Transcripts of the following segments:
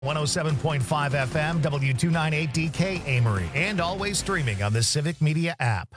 107.5 FM, W298DK Amory, and always streaming on the Civic Media app.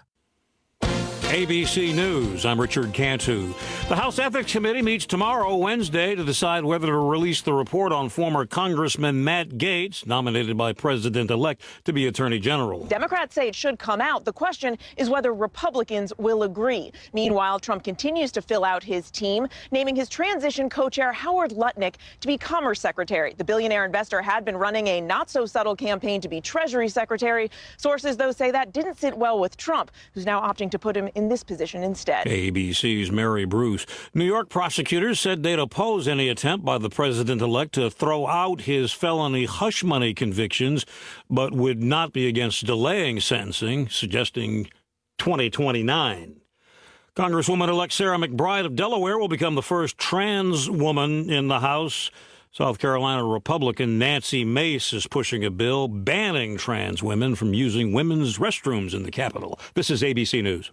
ABC News, I'm Richard Cantu. The House Ethics Committee meets tomorrow, Wednesday, to decide whether to release the report on former Congressman Matt Gaetz, nominated by President-elect to be Attorney General. Democrats say it should come out. The question is whether Republicans will agree. Meanwhile, Trump continues to fill out his team, naming his transition co-chair Howard Lutnick to be Commerce Secretary. The billionaire investor had been running a not-so-subtle campaign to be Treasury Secretary. Sources, though, say that didn't sit well with Trump, who's now opting to put him in this position instead. ABC's Mary Bruce. New York prosecutors said they'd oppose any attempt by the president-elect to throw out his felony hush money convictions, but would not be against delaying sentencing, suggesting 2029. Congresswoman-elect Sarah McBride of Delaware will become the first trans woman in the House. South Carolina Republican Nancy Mace is pushing a bill banning trans women from using women's restrooms in the Capitol. This is ABC News.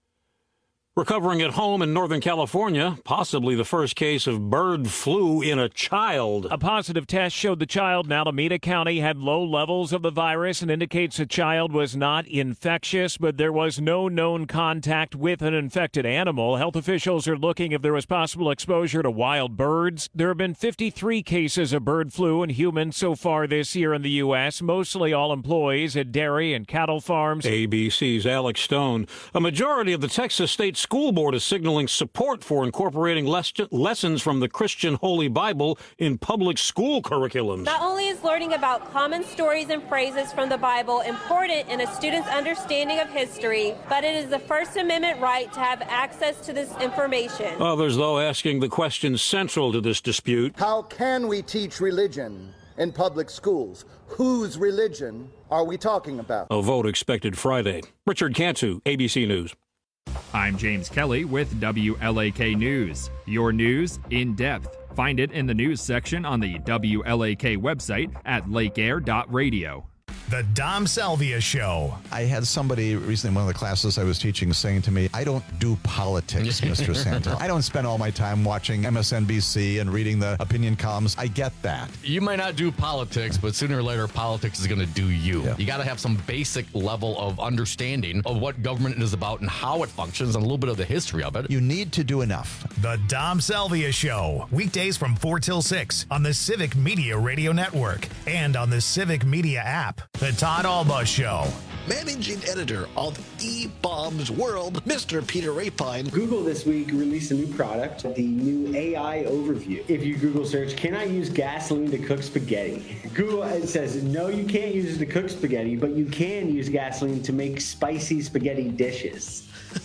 Recovering at home in Northern California, possibly the first case of bird flu in a child. A positive test showed the child in Alameda County had low levels of the virus and indicates the child was not infectious, but there was no known contact with an infected animal. Health officials are looking if there was possible exposure to wild birds. There have been 53 cases of bird flu in humans so far this year in the U.S., mostly all employees at dairy and cattle farms. ABC's Alex Stone. A majority of the Texas State School Board is signaling support for incorporating lessons from the Christian Holy Bible in public school curriculums. Not only is learning about common stories and phrases from the Bible important in a student's understanding of history, but it is the First Amendment right to have access to this information. Others, though, asking the question central to this dispute. How can we teach religion in public schools? Whose religion are we talking about? A vote expected Friday. Richard Cantu, ABC News. I'm James Kelly with WLAK News. Your news in depth. Find it in the news section on the WLAK website at lakeair.radio. The Dom Salvia Show. I had somebody recently in one of the classes I was teaching saying to me, I don't do politics, Mr. Santel. I don't spend all my time watching MSNBC and reading the opinion columns. I get that. You might not do politics, but sooner or later, politics is going to do you. Yeah. You got to have some basic level of understanding of what government is about and how it functions and a little bit of the history of it. You need to do enough. The Dom Salvia Show. Weekdays from 4 till 6 on the Civic Media Radio Network and on the Civic Media app. The Todd Alba Show. Managing editor of eBaum's World, Mr. Peter Rapine. Google this week released a new product, the new AI Overview. If you Google search, can I use gasoline to cook spaghetti? Google says, no, you can't use it to cook spaghetti, but you can use gasoline to make spicy spaghetti dishes.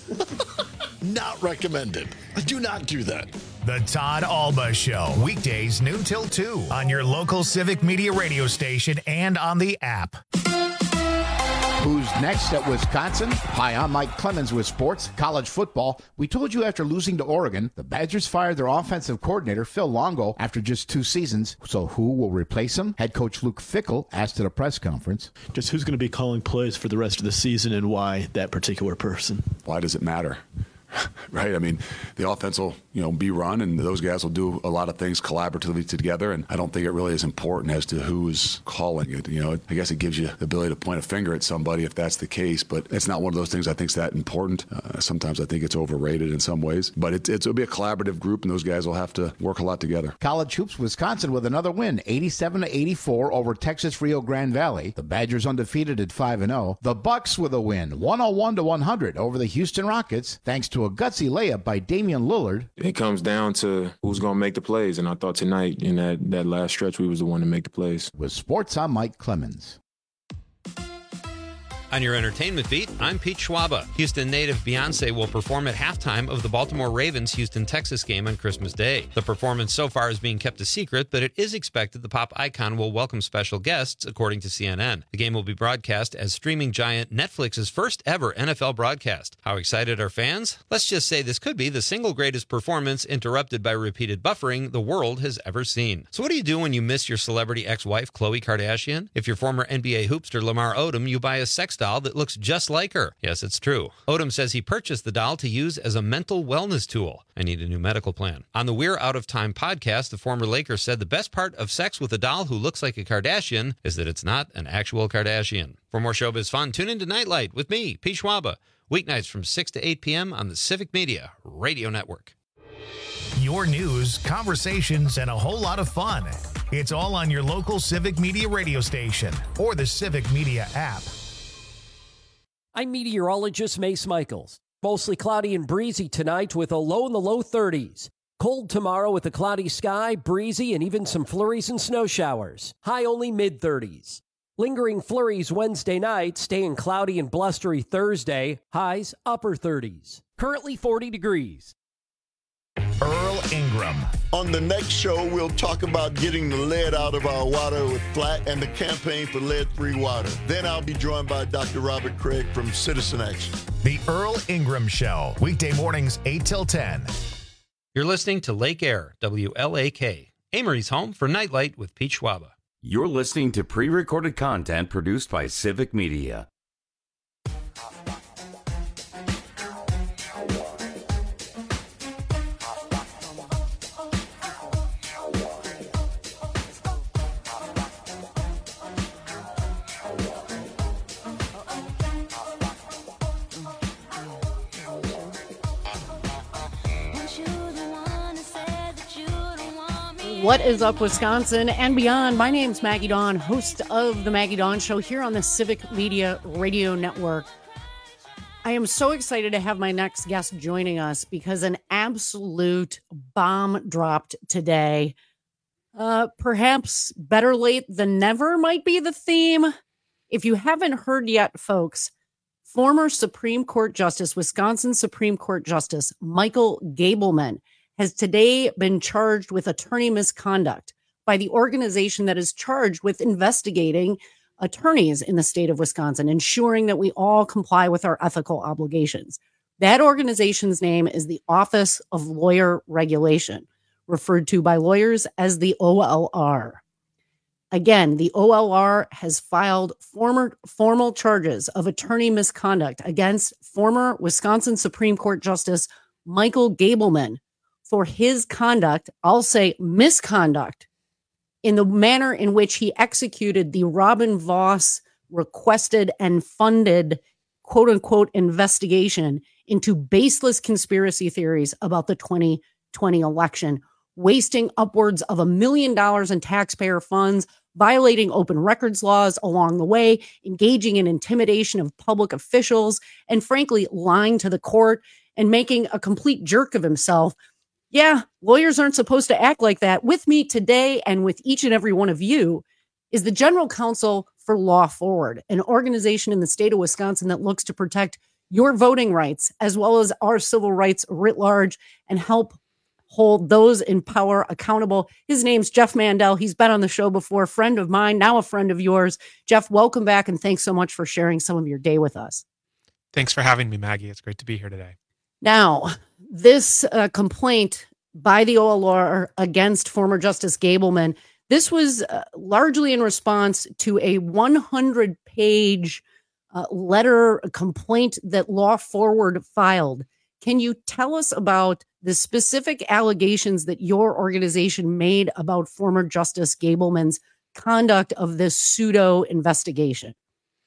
Not recommended. Do not do that. The Todd Alba Show. Weekdays noon till 2 on your local Civic Media radio station and on the app. Who's next at Wisconsin? Hi, I'm Mike Clemens with sports, college football. We told you after losing to Oregon, the Badgers fired their offensive coordinator, Phil Longo, after just 2 seasons. So who will replace him? Head coach Luke Fickell asked at a press conference. Just who's going to be calling plays for the rest of the season and why that particular person? Why does it matter? Right? I mean, the offense will, be run, and those guys will do a lot of things collaboratively together, and I don't think it really is important as to who is calling it. I guess it gives you the ability to point a finger at somebody if that's the case, but it's not one of those things I think is that important. Sometimes I think it's overrated in some ways, but it'll be a collaborative group, and those guys will have to work a lot together. College hoops, Wisconsin with another win, 87-84 over Texas Rio Grande Valley. The Badgers undefeated at 5-0. The Bucks with a win, 101-100 over the Houston Rockets, thanks to a gutsy layup by Damian Lillard. It comes down to who's going to make the plays, and I thought tonight in that last stretch we was the one to make the plays. With sports, I'm Mike Clemens. On your entertainment beat, I'm Pete Schwaba. Houston native Beyonce will perform at halftime of the Baltimore Ravens Houston-Texas game on Christmas Day. The performance so far is being kept a secret, but it is expected the pop icon will welcome special guests, according to CNN. The game will be broadcast as streaming giant Netflix's first ever NFL broadcast. How excited are fans? Let's just say this could be the single greatest performance, interrupted by repeated buffering, the world has ever seen. So what do you do when you miss your celebrity ex-wife, Khloe Kardashian? If you're former NBA hoopster Lamar Odom, you buy a sex doll doll that looks just like her. Yes, it's true. Odom says he purchased the doll to use as a mental wellness tool. I need a new medical plan. On the We're Out of Time podcast, the former Laker said the best part of sex with a doll who looks like a Kardashian is that it's not an actual Kardashian. For more showbiz fun, tune into Nightlight with me, Pete Schwaba. Weeknights from 6 to 8 p.m. on the Civic Media Radio Network. Your news, conversations, and a whole lot of fun. It's all on your local Civic Media radio station or the Civic Media app. I'm meteorologist Mace Michaels. Mostly cloudy and breezy tonight with a low in the low 30s. Cold tomorrow with a cloudy sky, breezy, and even some flurries and snow showers. High only mid-30s. Lingering flurries Wednesday night, staying cloudy and blustery Thursday. Highs upper 30s. Currently 40 degrees. Earl Ingram. On the next show, we'll talk about getting the lead out of our water with Flat and the campaign for lead-free water. Then I'll be joined by Dr. Robert Craig from Citizen Action. The Earl Ingram Show, weekday mornings 8 till 10. You're listening to Lake Air, WLAK, Amory's home for Nightlight with Pete Schwaba. You're listening to pre-recorded content produced by Civic Media. What is up, Wisconsin and beyond? My name's Maggie Dawn, host of the Maggie Dawn Show here on the Civic Media Radio Network. I am so excited to have my next guest joining us because an absolute bomb dropped today. Perhaps better late than never might be the theme. If you haven't heard yet, folks, former Supreme Court Justice, Wisconsin Supreme Court Justice Michael Gableman has today been charged with attorney misconduct by the organization that is charged with investigating attorneys in the state of Wisconsin, ensuring that we all comply with our ethical obligations. That organization's name is the Office of Lawyer Regulation, referred to by lawyers as the OLR. Again, the OLR has filed formal charges of attorney misconduct against former Wisconsin Supreme Court Justice Michael Gableman for his conduct, I'll say misconduct, in the manner in which he executed the Robin Vos requested and funded quote-unquote investigation into baseless conspiracy theories about the 2020 election, wasting upwards of $1 million in taxpayer funds, violating open records laws along the way, engaging in intimidation of public officials, and frankly, lying to the court and making a complete jerk of himself. Yeah, lawyers aren't supposed to act like that. With me today and with each and every one of you is the General Counsel for Law Forward, an organization in the state of Wisconsin that looks to protect your voting rights as well as our civil rights writ large and help hold those in power accountable. His name's Jeff Mandel. He's been on the show before, friend of mine, now a friend of yours. Jeff, welcome back, and thanks so much for sharing some of your day with us. Thanks for having me, Maggie. It's great to be here today. Now, this complaint by the OLR against former Justice Gableman, this was largely in response to a 100-page letter complaint that Law Forward filed. Can you tell us about the specific allegations that your organization made about former Justice Gableman's conduct of this pseudo investigation?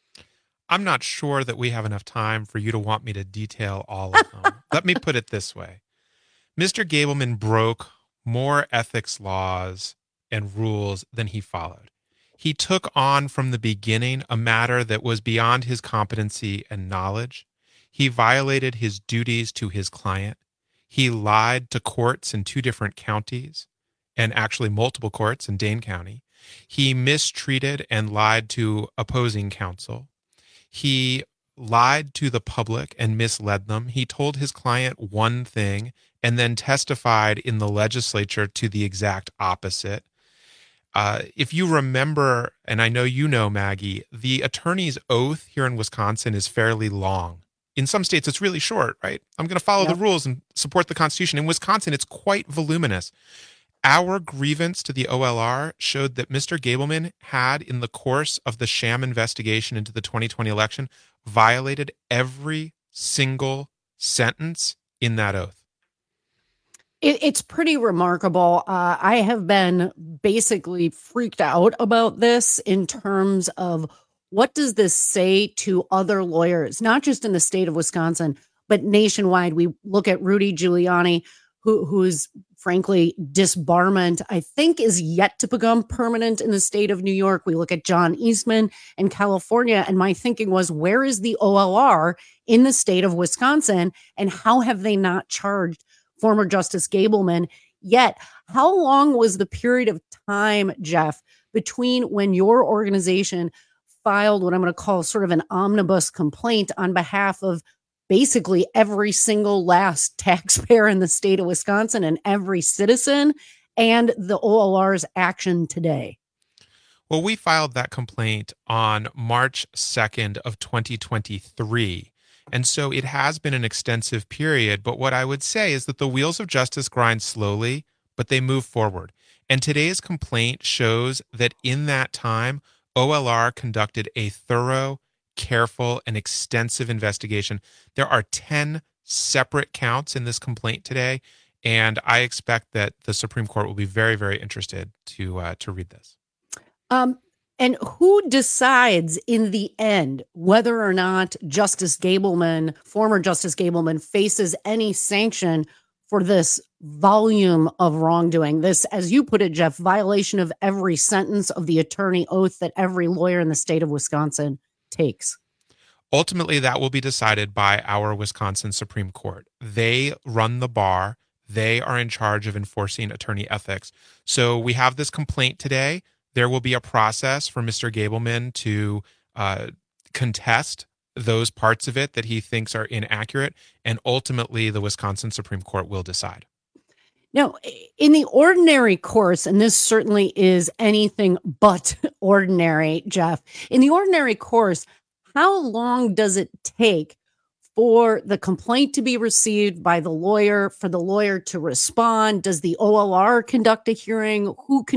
I'm not sure that we have enough time for you to want me to detail all of them. Let me put it this way. Mr. Gableman broke more ethics laws and rules than he followed. He took on from the beginning a matter that was beyond his competency and knowledge. He violated his duties to his client. He lied to courts in 2 different counties, and actually multiple courts in Dane County. He mistreated and lied to opposing counsel. He lied to the public and misled them. He told his client one thing and then testified in the legislature to the exact opposite. If you remember, and I know you know, Maggie, the attorney's oath here in Wisconsin is fairly long. In some states, it's really short, right? I'm going to follow the rules and support the Constitution. In Wisconsin, it's quite voluminous. Our grievance to the OLR showed that Mr. Gableman had, in the course of the sham investigation into the 2020 election, violated every single sentence in that oath. It's pretty remarkable. I have been basically freaked out about this in terms of what does this say to other lawyers, not just in the state of Wisconsin, but nationwide. We look at Rudy Giuliani, who's frankly disbarment, I think, is yet to become permanent in the state of New York. We look at John Eastman in California, and my thinking was, where is the OLR in the state of Wisconsin, and how have they not charged former Justice Gableman yet? How long was the period of time, Jeff, between when your organization filed what I'm going to call sort of an omnibus complaint on behalf of basically every single last taxpayer in the state of Wisconsin and every citizen, and the OLR's action today? Well, we filed that complaint on March 2nd of 2023. And so it has been an extensive period. But what I would say is that the wheels of justice grind slowly, but they move forward. And today's complaint shows that in that time, OLR conducted a thorough, careful, and extensive investigation. There are 10 separate counts in this complaint today, and I expect that the Supreme Court will be very, very interested to read this. And who decides in the end whether or not Justice Gableman, former Justice Gableman, faces any sanction for this volume of wrongdoing? This, as you put it, Jeff, violation of every sentence of the attorney oath that every lawyer in the state of Wisconsin takes. Ultimately, that will be decided by our Wisconsin Supreme Court. They run the bar. They are in charge of enforcing attorney ethics. So we have this complaint today. There will be a process for Mr. Gableman to contest those parts of it that he thinks are inaccurate, and ultimately the Wisconsin Supreme Court will decide. Now, in the ordinary course, and this certainly is anything but ordinary, Jeff, in the ordinary course, how long does it take for the complaint to be received by the lawyer, for the lawyer to respond? Does the OLR conduct a hearing?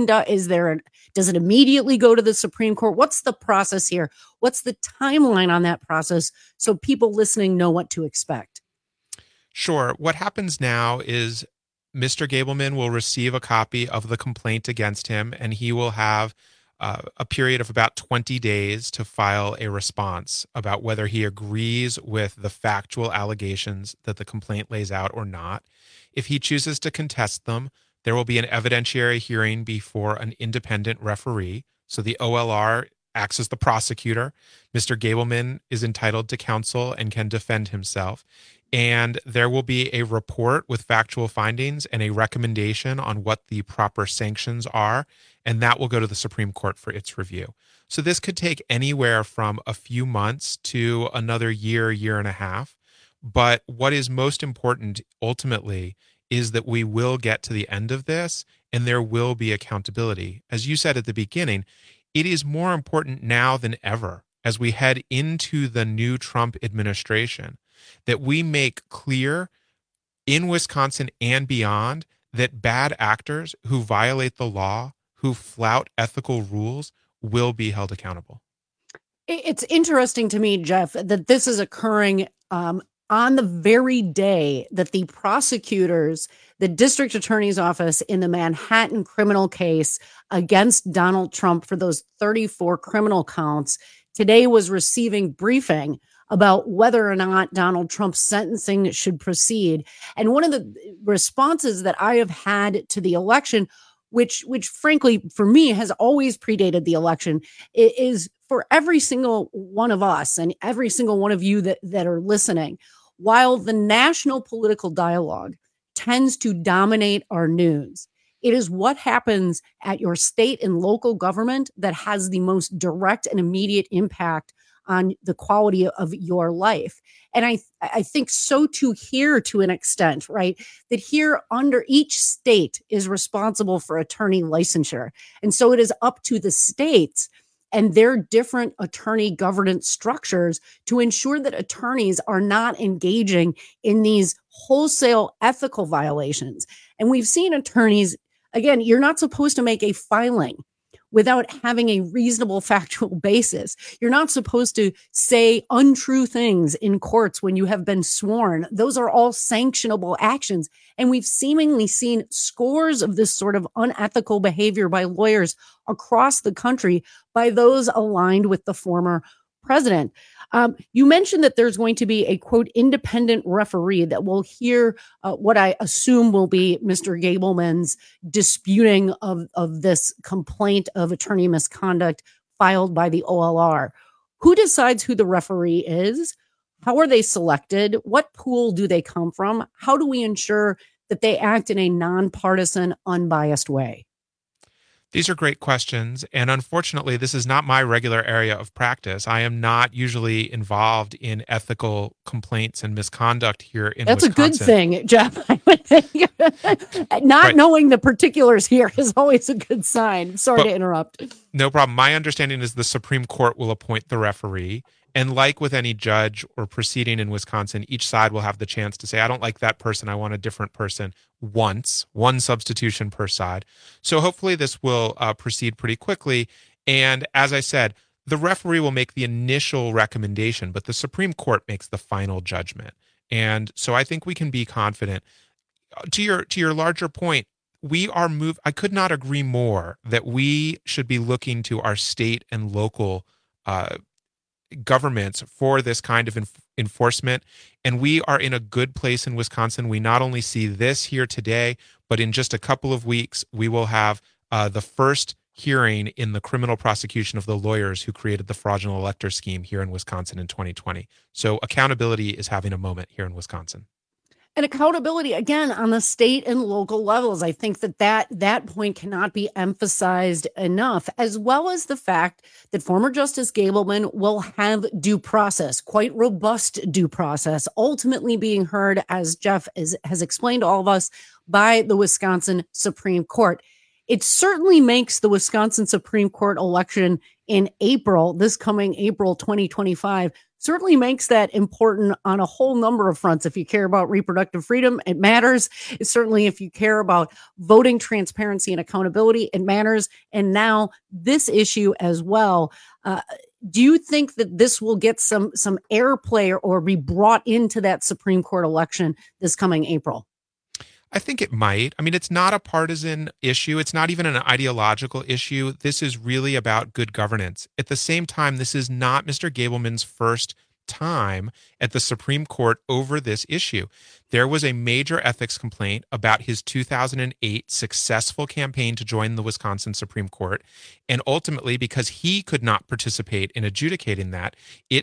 Does it immediately go to the Supreme Court? What's the process here? What's the timeline on that process so people listening know what to expect? Sure. What happens now is Mr. Gableman will receive a copy of the complaint against him, and he will have a period of about 20 days to file a response about whether he agrees with the factual allegations that the complaint lays out or not. If he chooses to contest them, there will be an evidentiary hearing before an independent referee. So the OLR acts as the prosecutor. Mr. Gableman is entitled to counsel and can defend himself. And there will be a report with factual findings and a recommendation on what the proper sanctions are, and that will go to the Supreme Court for its review. So this could take anywhere from a few months to another year, year and a half. But what is most important ultimately is that we will get to the end of this and there will be accountability. As you said at the beginning, it is more important now than ever as we head into the new Trump administration that we make clear in Wisconsin and beyond that bad actors who violate the law, who flout ethical rules, will be held accountable. It's interesting to me, Jeff, that this is occurring on the very day that the prosecutors, the district attorney's office in the Manhattan criminal case against Donald Trump for those 34 criminal counts, today was receiving briefing about whether or not Donald Trump's sentencing should proceed. And one of the responses that I have had to the election, which frankly, for me, has always predated the election, is for every single one of us and every single one of you that are listening, while the national political dialogue tends to dominate our news, it is what happens at your state and local government that has the most direct and immediate impact on the quality of your life. And I think so too here to an extent, right? That here under each state is responsible for attorney licensure. And so it is up to the states and their different attorney governance structures to ensure that attorneys are not engaging in these wholesale ethical violations. And we've seen attorneys Again, you're not supposed to make a filing without having a reasonable factual basis. You're not supposed to say untrue things in courts when you have been sworn. Those are all sanctionable actions. And we've seemingly seen scores of this sort of unethical behavior by lawyers across the country by those aligned with the former president. You mentioned that there's going to be a, quote, independent referee that will hear what I assume will be Mr. Gableman's disputing of this complaint of attorney misconduct filed by the OLR. Who decides who the referee is? How are they selected? What pool do they come from? How do we ensure that they act in a nonpartisan, unbiased way? These are great questions, and unfortunately, this is not my regular area of practice. I am not usually involved in ethical complaints and misconduct here in That's Wisconsin. a good thing, Jeff. I would think. Not knowing the particulars here is always a good sign. Sorry to interrupt. No problem. My understanding is the Supreme Court will appoint the referee. And like with any judge or proceeding in Wisconsin, each side will have the chance to say, I don't like that person, I want a different person once, one substitution per side. So hopefully this will proceed pretty quickly. And as I said, the referee will make the initial recommendation, but the Supreme Court makes the final judgment. And so I think we can be confident. To your larger point, I could not agree more that we should be looking to our state and local governments for this kind of enforcement. And we are in a good place in Wisconsin. We not only see this here today, but in just a couple of weeks, we will have the first hearing in the criminal prosecution of the lawyers who created the fraudulent elector scheme here in Wisconsin in 2020. So accountability is having a moment here in Wisconsin. And accountability, again, on the state and local levels. I think that point cannot be emphasized enough, as well as the fact that former Justice Gableman will have due process, quite robust due process, ultimately being heard, as Jeff has explained to all of us, by the Wisconsin Supreme Court. It certainly makes the Wisconsin Supreme Court election in April, this coming April 2025, certainly makes that important on a whole number of fronts. If you care about reproductive freedom, it matters. It's certainly if you care about voting transparency and accountability, it matters. And now this issue as well. Do you think that this will get some airplay or be brought into that Supreme Court election this coming April? I think it might. I mean, it's not a partisan issue. It's not even an ideological issue. This is really about good governance. At the same time, this is not Mr. Gableman's first time at the Supreme Court over this issue. There was a major ethics complaint about his 2008 successful campaign to join the Wisconsin Supreme Court. And ultimately, because he could not participate in adjudicating that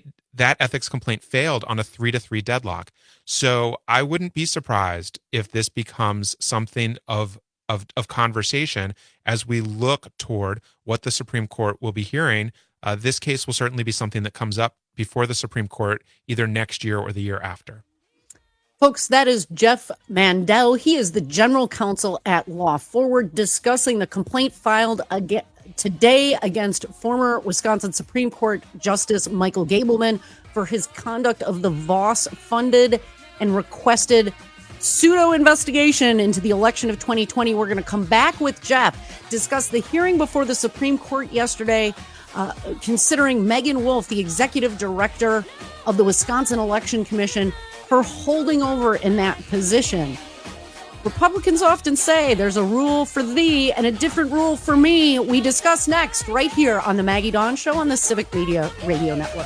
ethics complaint failed on a 3-3 deadlock. So I wouldn't be surprised if this becomes something of conversation as we look toward what the Supreme Court will be hearing. This case will certainly be something that comes up before the Supreme Court either next year or the year after. Folks, that is Jeff Mandel. He is the general counsel at Law Forward, discussing the complaint filed today against former Wisconsin Supreme Court Justice Michael Gableman for his conduct of the Voss-funded and requested pseudo-investigation into the election of 2020. We're going to come back with Jeff, discuss the hearing before the Supreme Court yesterday, considering Megan Wolf, the executive director of the Wisconsin Election Commission, her holding over in that position. Republicans often say there's a rule for thee and a different rule for me. We discuss next right here on the Maggie Dawn Show on the Civic Media Radio Network.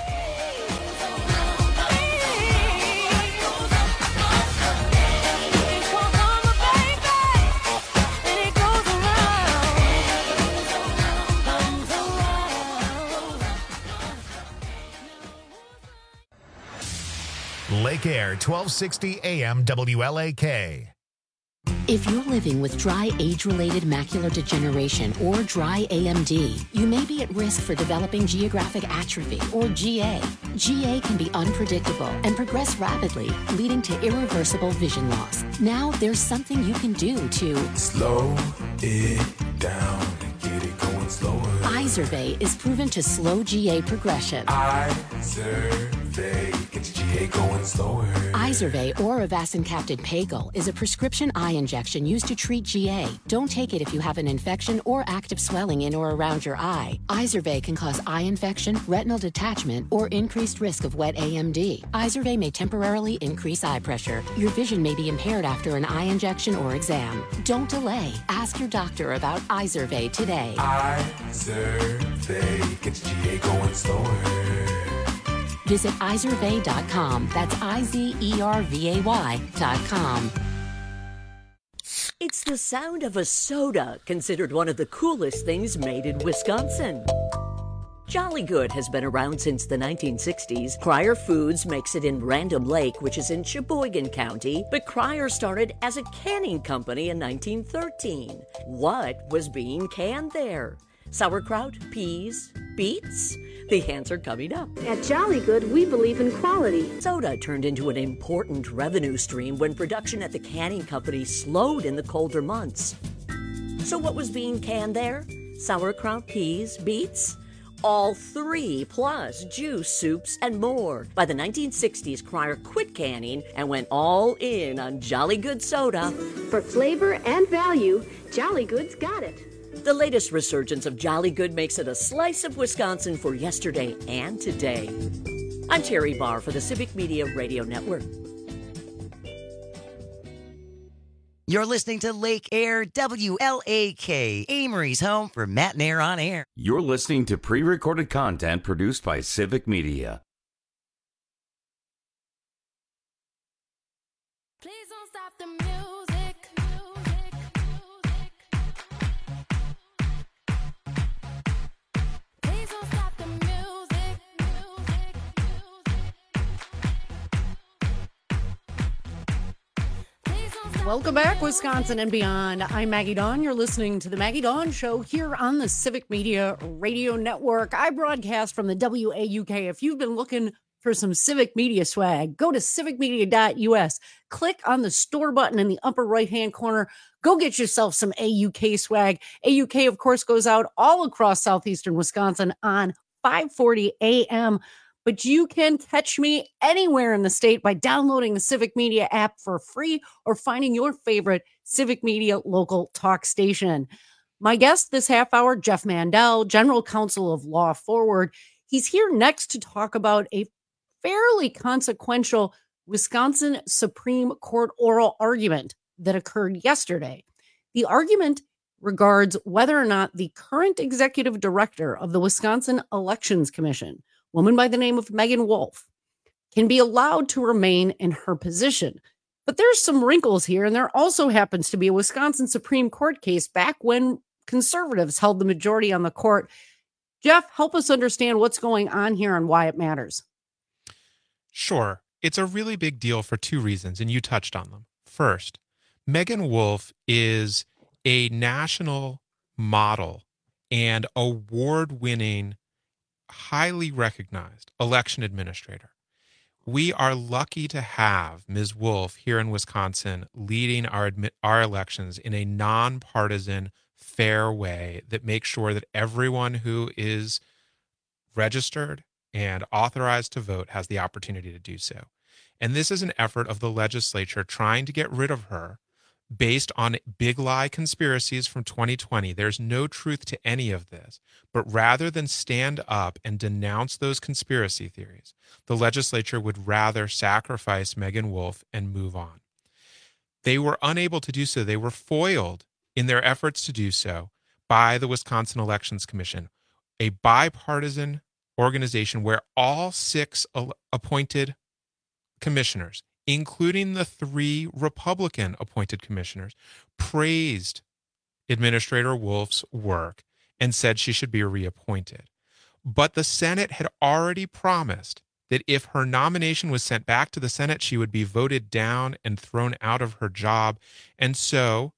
Lake Air, 1260 AM WLAK. If you're living with dry age-related macular degeneration or dry AMD, you may be at risk for developing geographic atrophy or GA. GA can be unpredictable and progress rapidly, leading to irreversible vision loss. Now there's something you can do to slow it down and get it going slower. Izervay is proven to slow GA progression. Izervay gets GA going slower. Izervay or avacincaptad pagel is a prescription eye injection used to treat GA. Don't take it if you have an infection or active swelling in or around your eye. Izervay can cause eye infection, retinal detachment, or increased risk of wet AMD. Izervay may temporarily increase eye pressure. Your vision may be impaired after an eye injection or exam. Don't delay. Ask your doctor about Izervay today. Izervay gets GA going slower. Visit Izervay.com. That's IZERVAY.com. It's the sound of a soda, considered one of the coolest things made in Wisconsin. Jolly Good has been around since the 1960s. Cryer Foods makes it in Random Lake, which is in Sheboygan County, but Cryer started as a canning company in 1913. What was being canned there? Sauerkraut, peas, beets? The answer coming up. At Jolly Good, we believe in quality. Soda turned into an important revenue stream when production at the canning company slowed in the colder months. So what was being canned there? Sauerkraut, peas, beets? All three, plus juice, soups, and more. By the 1960s, Cryer quit canning and went all in on Jolly Good soda. For flavor and value, Jolly Good's got it. The latest resurgence of Jolly Good makes it a slice of Wisconsin for yesterday and today. I'm Terry Barr for the Civic Media Radio Network. You're listening to Lake Air WLAK, Amory's home for Matt and Air on Air. You're listening to pre-recorded content produced by Civic Media. Please don't stop the music. Please don't stop the music. Welcome back, Wisconsin and beyond. I'm Maggie Dawn. You're listening to the Maggie Dawn Show here on the Civic Media Radio Network. I broadcast from the WAUK. If you've been looking for some Civic Media swag, go to civicmedia.us. Click on the store button in the upper right-hand corner. Go get yourself some AUK swag. AUK, of course, goes out all across southeastern Wisconsin on 5:40 a.m., but you can catch me anywhere in the state by downloading the Civic Media app for free or finding your favorite Civic Media local talk station. My guest this half hour, Jeff Mandel, General Counsel of Law Forward. He's here next to talk about a fairly consequential Wisconsin Supreme Court oral argument that occurred yesterday. The argument regards whether or not the current executive director of the Wisconsin Elections Commission, woman by the name of Megan Wolf, can be allowed to remain in her position. But there's some wrinkles here, and there also happens to be a Wisconsin Supreme Court case back when conservatives held the majority on the court. Jeff, help us understand what's going on here and why it matters. Sure. It's a really big deal for two reasons, and you touched on them. First, Megan Wolf is a national model and award-winning, highly recognized election administrator. We are lucky to have Ms. Wolf here in Wisconsin leading our elections in a nonpartisan, fair way that makes sure that everyone who is registered and authorized to vote has the opportunity to do so. And this is an effort of the legislature trying to get rid of her based on big lie conspiracies from 2020. There's no truth to any of this. But rather than stand up and denounce those conspiracy theories, the legislature would rather sacrifice Megan Wolf and move on. They were unable to do so. They were foiled in their efforts to do so by the Wisconsin Elections Commission, a bipartisan organization where all 6 appointed commissioners, including the 3 Republican-appointed commissioners, praised Administrator Wolf's work and said she should be reappointed. But the Senate had already promised that if her nomination was sent back to the Senate, she would be voted down and thrown out of her job. And so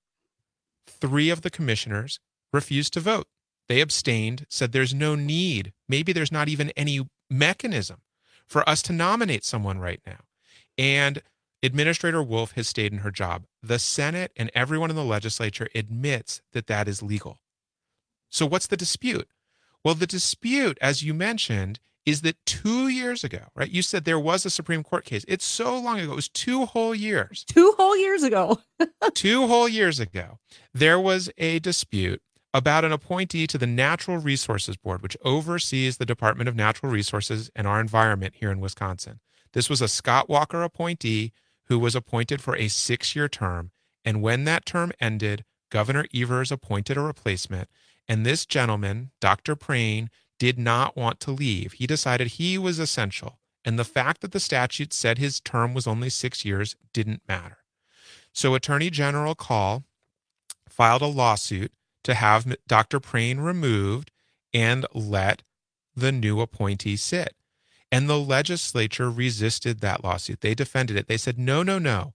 3 of the commissioners refused to vote. They abstained, said there's no need. Maybe there's not even any mechanism for us to nominate someone right now. And Administrator Wolf has stayed in her job. The Senate and everyone in the legislature admits that that is legal. So what's the dispute? Well, the dispute, as you mentioned, is that 2 years ago, right? You said there was a Supreme Court case. It's so long ago. It was 2 whole years. 2 whole years ago. 2 whole years ago, there was a dispute about an appointee to the Natural Resources Board, which oversees the Department of Natural Resources and our environment here in Wisconsin. This was a Scott Walker appointee who was appointed for a 6-year term. And when that term ended, Governor Evers appointed a replacement. And this gentleman, Dr. Prane, did not want to leave. He decided he was essential. And the fact that the statute said his term was only 6 years didn't matter. So Attorney General Call filed a lawsuit to have Dr. Prane removed and let the new appointee sit. And the legislature resisted that lawsuit. They defended it. They said, no.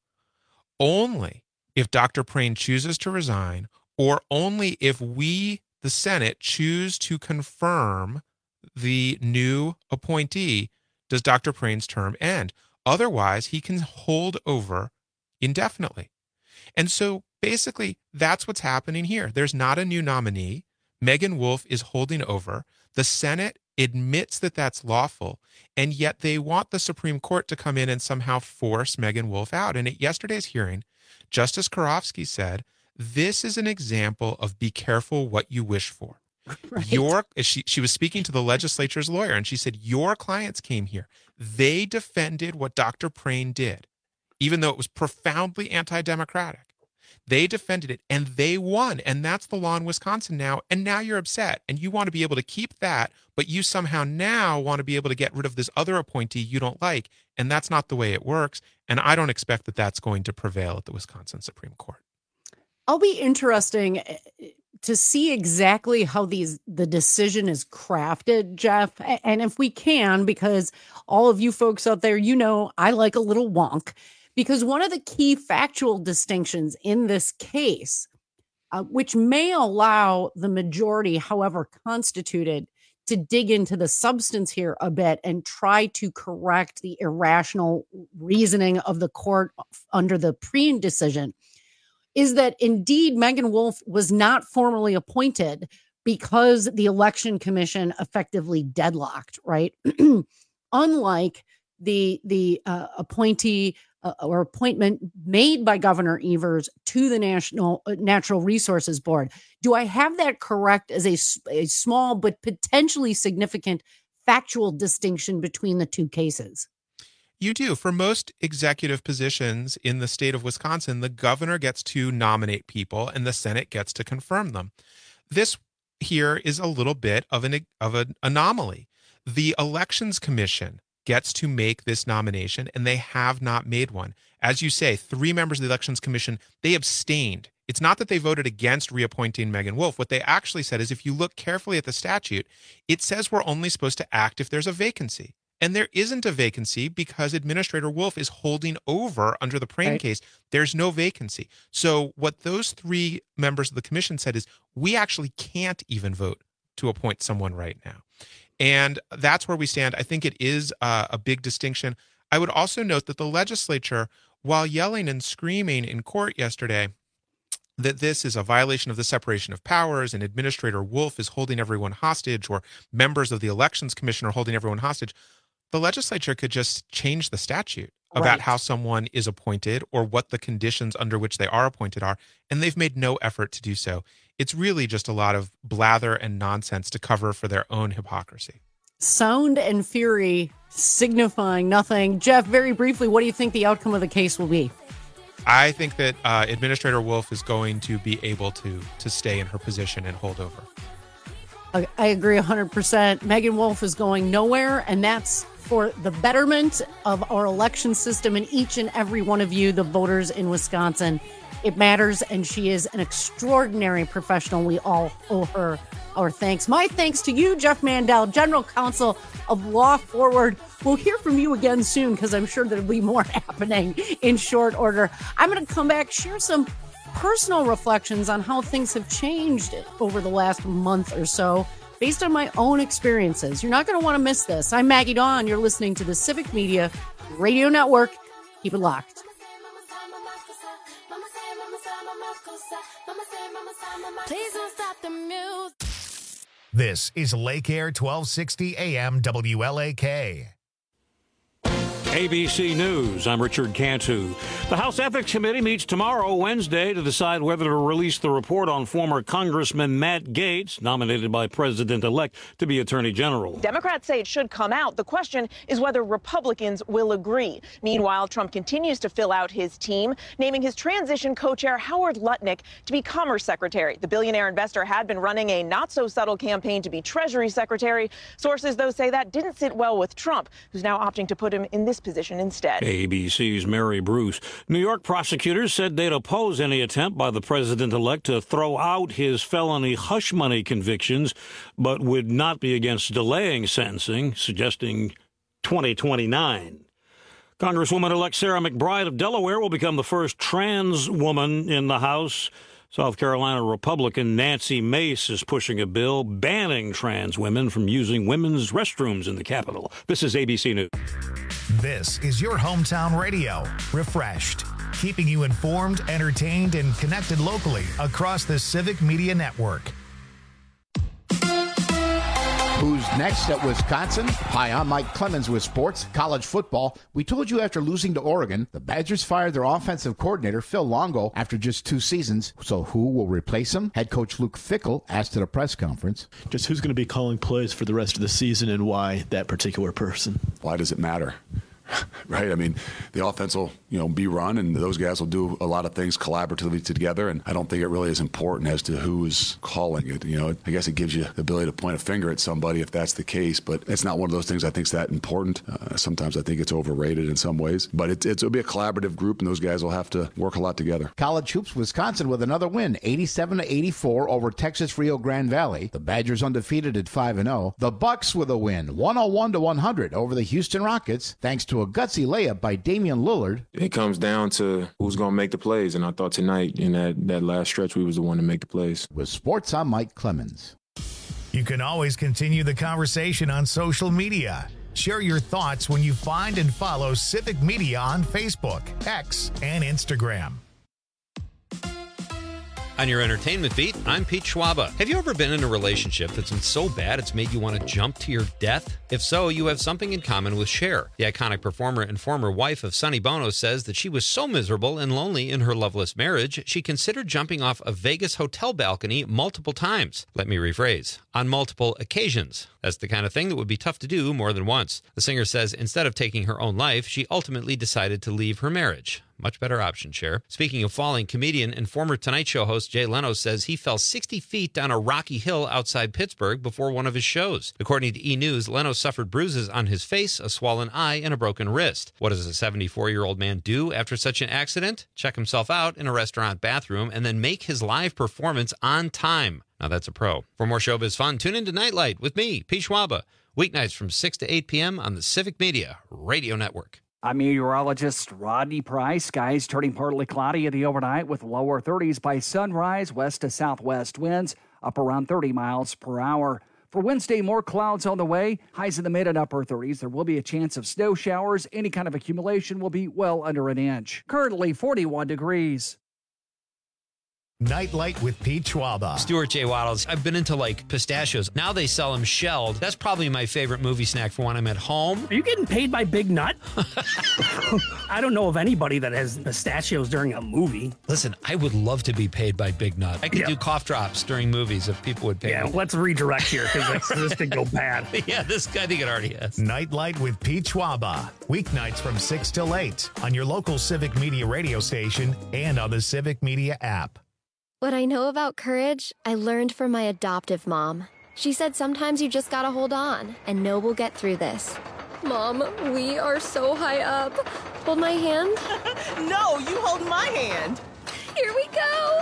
Only if Dr. Prane chooses to resign, or only if we, the Senate, choose to confirm the new appointee, does Dr. Prane's term end. Otherwise, he can hold over indefinitely. And so basically, that's what's happening here. There's not a new nominee. Megan Wolf is holding over. The Senate admits that that's lawful, and yet they want the Supreme Court to come in and somehow force Megan Wolf out. And at yesterday's hearing, Justice Karofsky said, this is an example of be careful what you wish for. Right. She was speaking to the legislature's lawyer, and she said, your clients came here. They defended what Dr. Prane did, even though it was profoundly anti-democratic. They defended it, and they won, and that's the law in Wisconsin now, and now you're upset, and you want to be able to keep that, but you somehow now want to be able to get rid of this other appointee you don't like, and that's not the way it works, and I don't expect that that's going to prevail at the Wisconsin Supreme Court. I'll be interesting to see exactly how the decision is crafted, Jeff, and if we can, because all of you folks out there, you know, I like a little wonk. Because one of the key factual distinctions in this case, which may allow the majority, however constituted, to dig into the substance here a bit and try to correct the irrational reasoning of the court under the Preen decision, is that indeed Megan Wolf was not formally appointed because the Election Commission effectively deadlocked, right? Unlike the appointee or appointment made by Governor Evers to the Natural Resources Board. Do I have that correct as a small but potentially significant factual distinction between the two cases? You do. For most executive positions in the state of Wisconsin, the governor gets to nominate people and the Senate gets to confirm them. This here is a little bit of an anomaly. The Elections Commission gets to make this nomination, and they have not made one. As you say, 3 members of the Elections Commission, they abstained. It's not that they voted against reappointing Megan Wolf. What they actually said is if you look carefully at the statute, it says we're only supposed to act if there's a vacancy. And there isn't a vacancy because Administrator Wolf is holding over under the Prane case. There's no vacancy. So what those 3 members of the commission said is we actually can't even vote to appoint someone right now. And that's where we stand. I think it is a big distinction. I would also note that the legislature, while yelling and screaming in court yesterday that this is a violation of the separation of powers and Administrator Wolf is holding everyone hostage or members of the Elections Commission are holding everyone hostage, the legislature could just change the statute about how someone is appointed or what the conditions under which they are appointed are, and they've made no effort to do so. It's really just a lot of blather and nonsense to cover for their own hypocrisy. Sound and fury signifying nothing. Jeff, very briefly, what do you think the outcome of the case will be? I think that Administrator Wolf is going to be able to stay in her position and hold over. I agree 100%. Megan Wolf is going nowhere, and that's for the betterment of our election system and each and every one of you, the voters in Wisconsin. It matters, and she is an extraordinary professional. We all owe her our thanks. My thanks to you, Jeff Mandel, General Counsel of Law Forward. We'll hear from you again soon because I'm sure there'll be more happening in short order. I'm going to come back, share some personal reflections on how things have changed over the last month or so based on my own experiences. You're not going to want to miss this. I'm Maggie Dawn. You're listening to the Civic Media Radio Network. Keep it locked. Please don't stop the music. This is Lake Air 1260 AM WLAK. ABC News, I'm Richard Cantu. The House Ethics Committee meets tomorrow, Wednesday, to decide whether to release the report on former Congressman Matt Gaetz, nominated by President-elect to be Attorney General. Democrats say it should come out. The question is whether Republicans will agree. Meanwhile, Trump continues to fill out his team, naming his transition co-chair Howard Lutnick to be Commerce Secretary. The billionaire investor had been running a not-so-subtle campaign to be Treasury Secretary. Sources, though, say that didn't sit well with Trump, who's now opting to put him in this position instead. ABC's Mary Bruce. New York prosecutors said they'd oppose any attempt by the president-elect to throw out his felony hush money convictions, but would not be against delaying sentencing, suggesting 2029. Congresswoman-elect Sarah McBride of Delaware will become the first trans woman in the House. South Carolina Republican Nancy Mace is pushing a bill banning trans women from using women's restrooms in the Capitol. This is ABC News. This is your hometown radio, refreshed, keeping you informed, entertained, and connected locally across the Civic Media Network. Who's next at Wisconsin? Hi, I'm Mike Clemens with sports, college football. We told you after losing to Oregon, the Badgers fired their offensive coordinator, Phil Longo, after just 2 seasons. So who will replace him? Head coach Luke Fickell asked at a press conference. Just who's going to be calling plays for the rest of the season and why that particular person? Why does it matter? Right? I mean, the offense will, be run, and those guys will do a lot of things collaboratively together, and I don't think it really is important as to who is calling it. I guess it gives you the ability to point a finger at somebody if that's the case, but it's not one of those things I think is that important. Sometimes I think it's overrated in some ways, but it'll be a collaborative group, and those guys will have to work a lot together. College hoops, Wisconsin with another win, 87-84 over Texas Rio Grande Valley. The Badgers undefeated at 5-0. The Bucks with a win, 101-100 over the Houston Rockets, thanks to a gutsy layup by Damian Lillard. It comes down to who's going to make the plays, and I thought tonight in that last stretch we was the one to make the plays. With sports, I'm Mike Clemens. You can always continue the conversation on social media. Share your thoughts when you find and follow Civic Media on Facebook, X, and Instagram. On your entertainment beat, I'm Pete Schwaba. Have you ever been in a relationship that's been so bad it's made you want to jump to your death? If so, you have something in common with Cher. The iconic performer and former wife of Sonny Bono says that she was so miserable and lonely in her loveless marriage, she considered jumping off a Vegas hotel balcony multiple times. Let me rephrase, on multiple occasions. That's the kind of thing that would be tough to do more than once. The singer says instead of taking her own life, she ultimately decided to leave her marriage. Much better option, Cher. Speaking of falling, comedian and former Tonight Show host Jay Leno says he fell 60 feet down a rocky hill outside Pittsburgh before one of his shows. According to E! News, Leno suffered bruises on his face, a swollen eye, and a broken wrist. What does a 74-year-old man do after such an accident? Check himself out in a restaurant bathroom and then make his live performance on time. Now that's a pro. For more showbiz fun, tune into Nightlight with me, Pete Schwaba. Weeknights from 6 to 8 p.m. on the Civic Media Radio Network. I'm meteorologist Rodney Price. Skies turning partly cloudy in the overnight with lower 30s by sunrise, west to southwest winds up around 30 miles per hour. For Wednesday, more clouds on the way, highs in the mid and upper 30s. There will be a chance of snow showers. Any kind of accumulation will be well under an inch. Currently 41 degrees. Nightlight with Pete Schwaba. Stuart J. Waddles. I've been into pistachios. Now they sell them shelled. That's probably my favorite movie snack for when I'm at home. Are you getting paid by Big Nut? I don't know of anybody that has pistachios during a movie. Listen, I would love to be paid by Big Nut. I could do cough drops during movies if people would pay me. Let's redirect here because this could go bad. Yeah, I think it already has. Nightlight with Pete Schwaba. Weeknights from 6 till 8 on your local Civic Media radio station and on the Civic Media app. What I know about courage, I learned from my adoptive mom. She said sometimes you just gotta hold on and know we'll get through this. Mom, we are so high up. Hold my hand. No, you hold my hand. Here we go.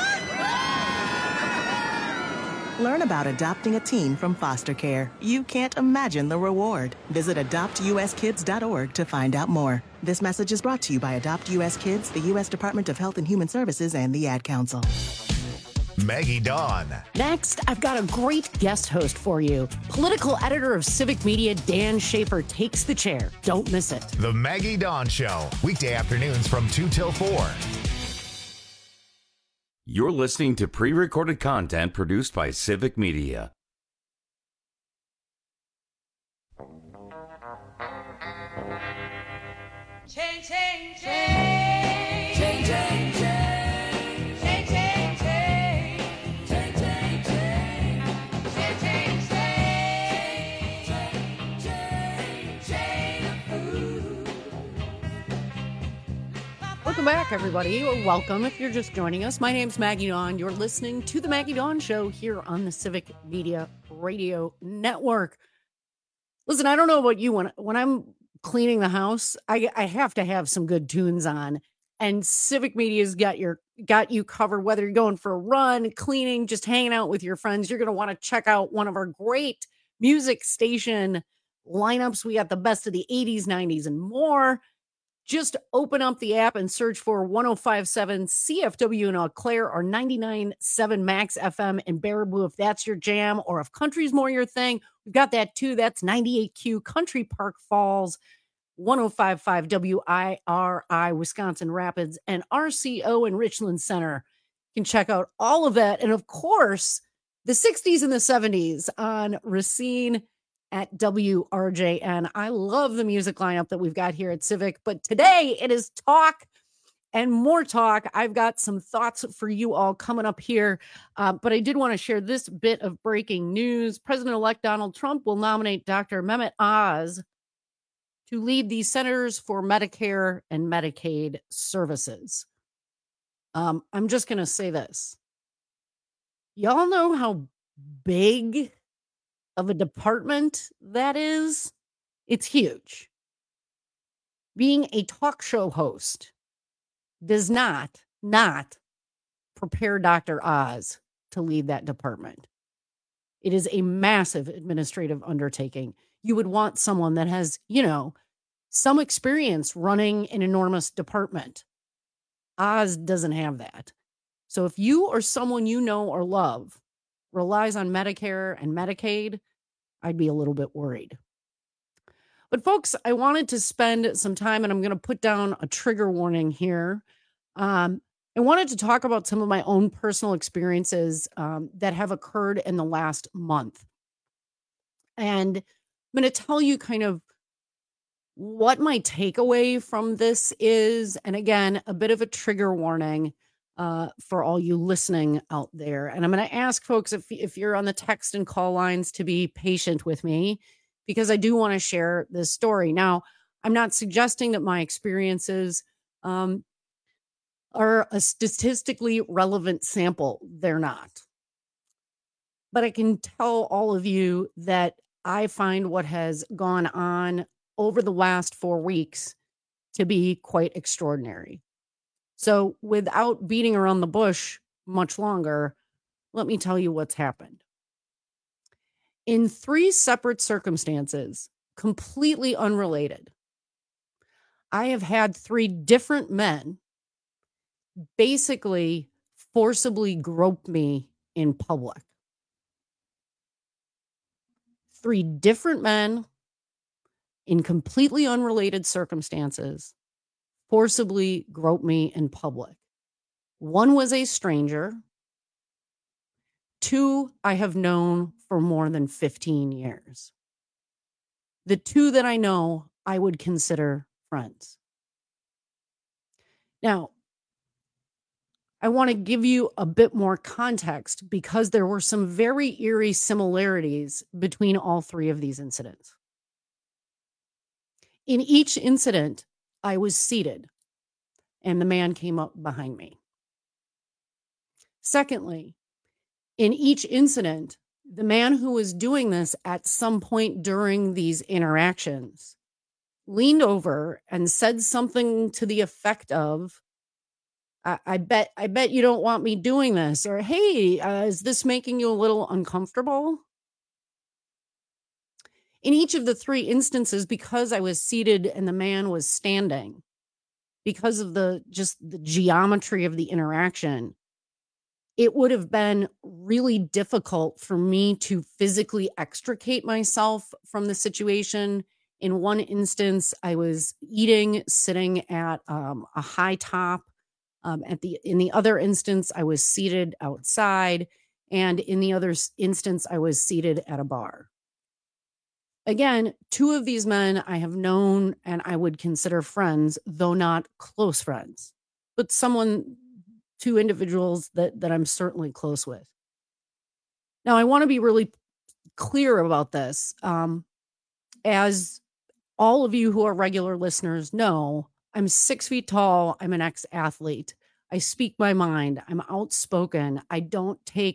Learn about adopting a teen from foster care. You can't imagine the reward. Visit adoptuskids.org to find out more. This message is brought to you by Adopt U.S. Kids, the U.S. Department of Health and Human Services, and the Ad Council. Maggie Dawn. Next, I've got a great guest host for you. Political editor of Civic Media, Dan Schaefer, takes the chair. Don't miss it. The Maggie Dawn Show, weekday afternoons from 2 till 4. You're listening to pre-recorded content produced by Civic Media. Change, change, change. Change, change, change. Change, change, change. Change, change, change. Change, change, change. Change, change of food. Welcome back, everybody. Or welcome if you're just joining us. My name's Maggie Dawn. You're listening to The Maggie Dawn Show here on the Civic Media Radio Network. Listen, I don't know about you. When I'm cleaning the house, I have to have some good tunes on. And Civic Media's got you covered, whether you're going for a run, cleaning, just hanging out with your friends. You're going to want to check out one of our great music station lineups. We got the best of the 80s, 90s, and more. Just open up the app and search for 105.7 CFW in Eau Claire or 99.7 Max FM in Baraboo if that's your jam, or if country's more your thing, we've got that too. That's 98Q Country Park Falls, 105.5 WIRI Wisconsin Rapids, and RCO in Richland Center. You can check out all of that. And of course, the 60s and the 70s on Racine at WRJN. I love the music lineup that we've got here at Civic, but today it is talk and more talk. I've got some thoughts for you all coming up here, but I did want to share this bit of breaking news. President-elect Donald Trump will nominate Dr. Mehmet Oz to lead the Centers for Medicare and Medicaid Services. I'm just going to say this. Y'all know how big of a department that is? It's huge. Being a talk show host does not prepare Dr. Oz to lead that department. It is a massive administrative undertaking. You would want someone that has, some experience running an enormous department. Oz doesn't have that. So if you or someone you know or love relies on Medicare and Medicaid, I'd be a little bit worried. But folks, I wanted to spend some time, and I'm going to put down a trigger warning here. I wanted to talk about some of my own personal experiences that have occurred in the last month. And I'm going to tell you kind of what my takeaway from this is. And again, a bit of a trigger warning for all you listening out there. And I'm going to ask folks if you're on the text and call lines to be patient with me, because I do want to share this story. Now, I'm not suggesting that my experiences are a statistically relevant sample. They're not. But I can tell all of you that I find what has gone on over the last 4 weeks to be quite extraordinary. So without beating around the bush much longer, let me tell you what's happened. In 3 separate circumstances, completely unrelated, I have had 3 different men basically forcibly grope me in public. 3 different men in completely unrelated circumstances forcibly grope me in public. 1 was a stranger. 2 I have known for more than 15 years. The 2 that I know, I would consider friends. Now, I want to give you a bit more context because there were some very eerie similarities between all 3 of these incidents. In each incident, I was seated and the man came up behind me. Secondly, in each incident, the man who was doing this at some point during these interactions leaned over and said something to the effect of, I bet you don't want me doing this, or, hey, is this making you a little uncomfortable? In each of the 3 instances, because I was seated and the man was standing, because of the geometry of the interaction, it would have been really difficult for me to physically extricate myself from the situation. In one instance, I was eating, sitting at a high top. In the other instance, I was seated outside. And in the other instance, I was seated at a bar. Again, two of these men I have known and I would consider friends, though not close friends, but two individuals that I'm certainly close with. Now, I want to be really clear about this. As all of you who are regular listeners know, I'm 6 feet tall. I'm an ex-athlete. I speak my mind. I'm outspoken. I don't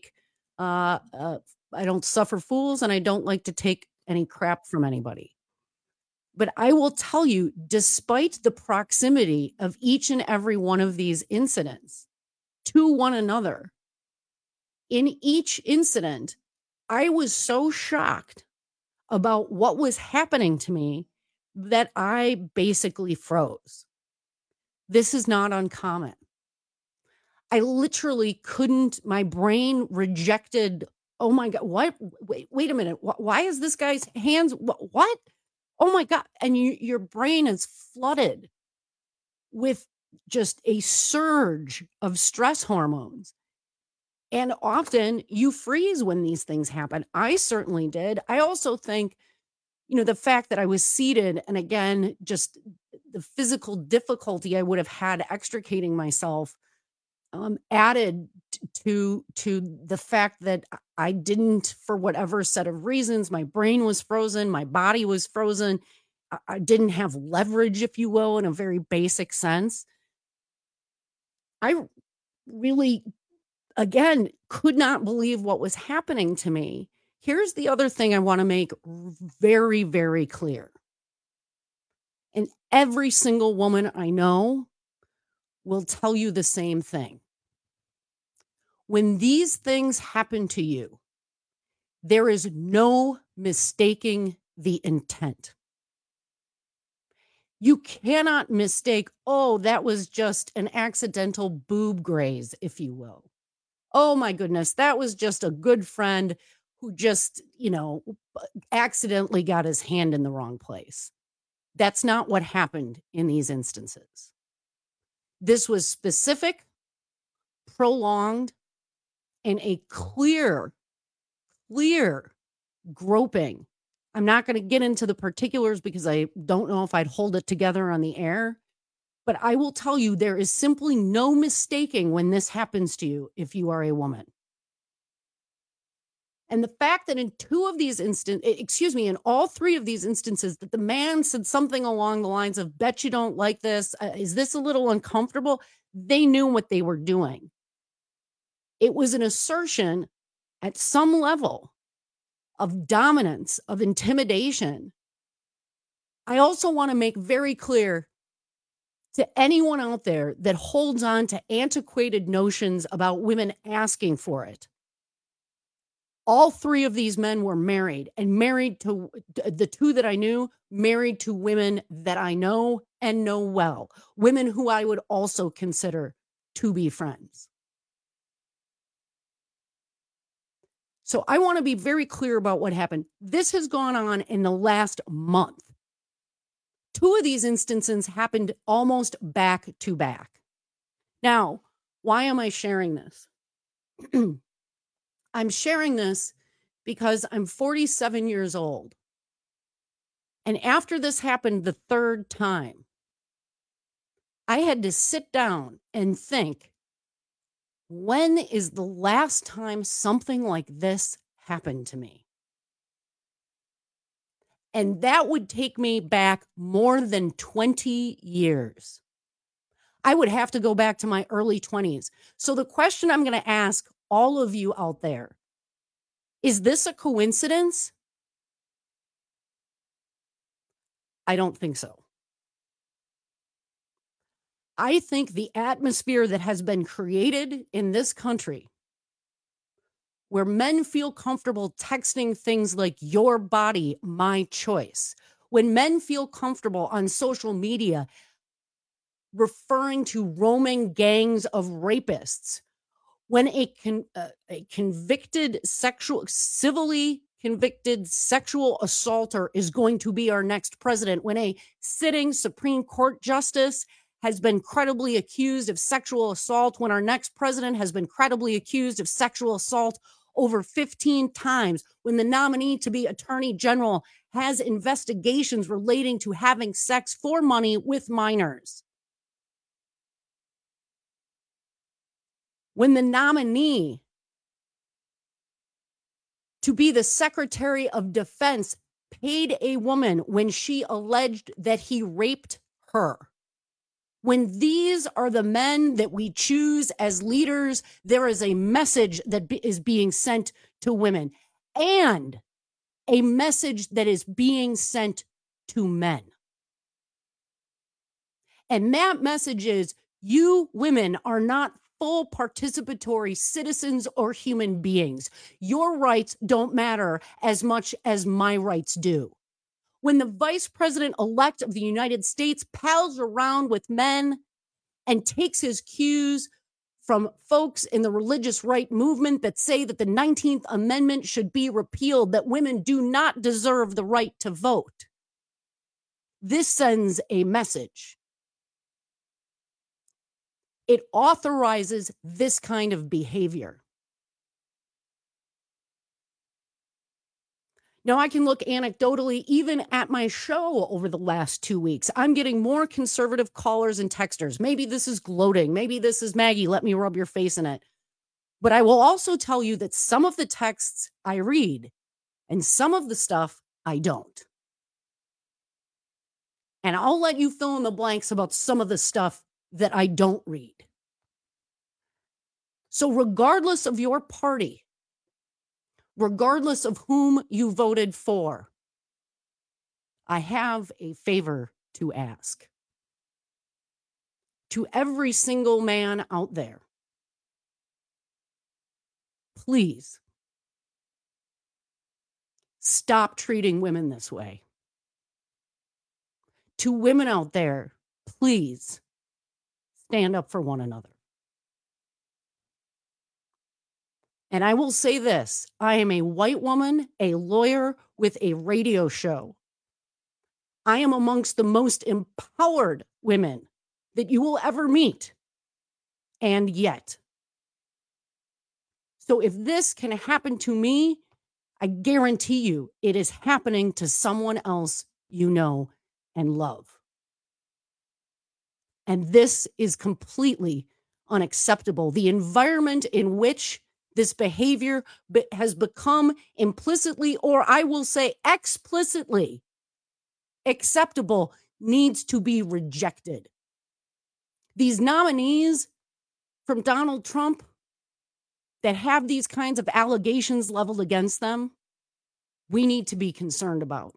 suffer fools, and I don't like to take any crap from anybody. But I will tell you, despite the proximity of each and every one of these incidents to one another, in each incident, I was so shocked about what was happening to me that I basically froze. This is not uncommon. I literally couldn't, my brain rejected, oh my God, what? Wait a minute. Why is this guy's hands? What? Oh my God. And your brain is flooded with just a surge of stress hormones. And often you freeze when these things happen. I certainly did. I also think, the fact that I was seated, and again, just the physical difficulty I would have had extricating myself, added to the fact that I didn't, for whatever set of reasons, my brain was frozen, my body was frozen. I didn't have leverage, if you will, in a very basic sense. I really, again, could not believe what was happening to me. Here's the other thing I want to make very, very clear. And every single woman I know will tell you the same thing. When these things happen to you, there is no mistaking the intent. You cannot mistake, oh, that was just an accidental boob graze, if you will. Oh my goodness, that was just a good friend who just, accidentally got his hand in the wrong place. That's not what happened in these instances. This was specific, prolonged, and a clear groping. I'm not going to get into the particulars because I don't know if I'd hold it together on the air. But I will tell you, there is simply no mistaking when this happens to you if you are a woman. And the fact that in in all three of these instances, that the man said something along the lines of, bet you don't like this. Is this a little uncomfortable? They knew what they were doing. It was an assertion at some level of dominance, of intimidation. I also want to make very clear to anyone out there that holds on to antiquated notions about women asking for it. All three of these men were married, and married to the two that I knew, married to women that I know and know well, women who I would also consider to be friends. So I want to be very clear about what happened. This has gone on in the last month. Two of these instances happened almost back to back. Now, why am I sharing this? I'm sharing this because I'm 47 years old. And after this happened the third time, I had to sit down and think, when is the last time something like this happened to me? And that would take me back more than 20 years. I would have to go back to my early 20s. So the question I'm going to ask all of you out there, is this a coincidence? I don't think so. I think the atmosphere that has been created in this country, where men feel comfortable texting things like your body, my choice, when men feel comfortable on social media referring to roaming gangs of rapists, when a civilly convicted sexual assaulter is going to be our next president, when a sitting Supreme Court justice has been credibly accused of sexual assault, when our next president has been credibly accused of sexual assault, over 15 times, when the nominee to be attorney general has investigations relating to having sex for money with minors. When the nominee to be the Secretary of Defense paid a woman when she alleged that he raped her. When these are the men that we choose as leaders, there is a message that is being sent to women, and a message that is being sent to men. And that message is, you women are not full participatory citizens or human beings. Your rights don't matter as much as my rights do. When the vice president-elect of the United States pals around with men and takes his cues from folks in the religious right movement that say that the 19th Amendment should be repealed, that women do not deserve the right to vote, this sends a message. It authorizes this kind of behavior. Now, I can look anecdotally even at my show over the last 2 weeks. I'm getting more conservative callers and texters. Maybe this is gloating. Maybe this is, Maggie, let me rub your face in it. But I will also tell you that some of the texts I read and some of the stuff I don't. And I'll let you fill in the blanks about some of the stuff that I don't read. So regardless of your party, regardless of whom you voted for, I have a favor to ask. To every single man out there, please stop treating women this way. To women out there, please stand up for one another. And I will say this, I am a white woman, a lawyer with a radio show. I am amongst the most empowered women that you will ever meet. And yet. So if this can happen to me, I guarantee you it is happening to someone else you know and love. And this is completely unacceptable. The environment in which this behavior has become implicitly, or I will say explicitly, acceptable needs to be rejected. These nominees from Donald Trump that have these kinds of allegations leveled against them, we need to be concerned about.